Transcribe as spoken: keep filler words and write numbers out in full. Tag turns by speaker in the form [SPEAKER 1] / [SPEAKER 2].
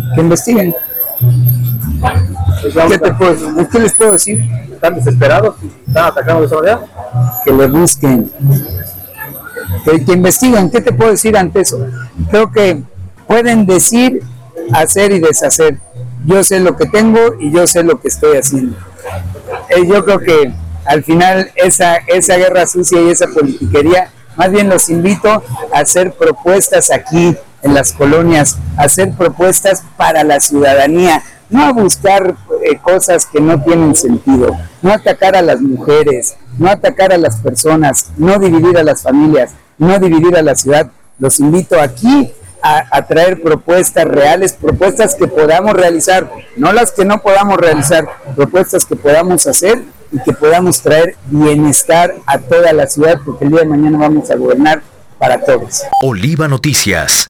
[SPEAKER 1] que investiguen. ¿Qué, te puedo, ¿Qué les puedo decir?
[SPEAKER 2] ¿Están desesperados? ¿Están atacando de esa manera?
[SPEAKER 1] Que le busquen, que, que investiguen. ¿Qué te puedo decir ante eso? Creo que pueden decir, hacer y deshacer. Yo sé lo que tengo y yo sé lo que estoy haciendo. Eh, yo creo que al final esa, esa guerra sucia y esa politiquería, más bien los invito a hacer propuestas aquí en las colonias, a hacer propuestas para la ciudadanía, no a buscar eh, cosas que no tienen sentido, no atacar a las mujeres, no atacar a las personas, no dividir a las familias, no dividir a la ciudad. Los invito aquí a, a traer propuestas reales, propuestas que podamos realizar, no las que no podamos realizar, propuestas que podamos hacer y que podamos traer bienestar a toda la ciudad, porque el día de mañana vamos a gobernar para todos.
[SPEAKER 3] Oliva Noticias.